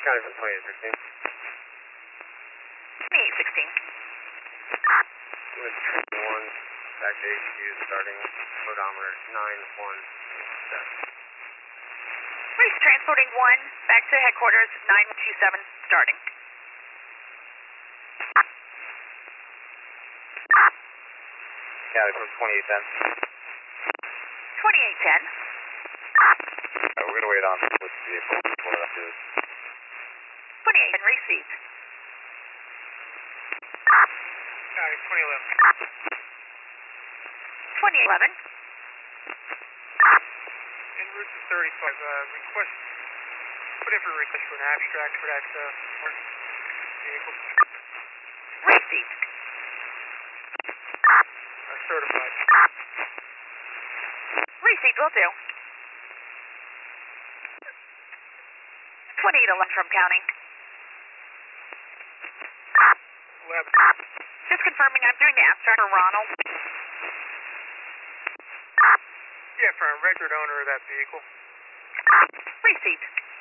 County from 2816. 2816. Unit 1, back to HQ, starting odometer 917. Police transporting 1, back to headquarters 927, starting. County from 2810. 2810. We're going to wait on with the vehicle. What up is 28 and receipt. County 2011. 2811. En route to 35. Request. Put in for a request for an abstract for that vehicle. Receipt. Certified. Receipt will do. 2811 from county. Lab. Just confirming I'm doing the abstract for Ronald. Yeah, for a record owner of that vehicle. Receipt.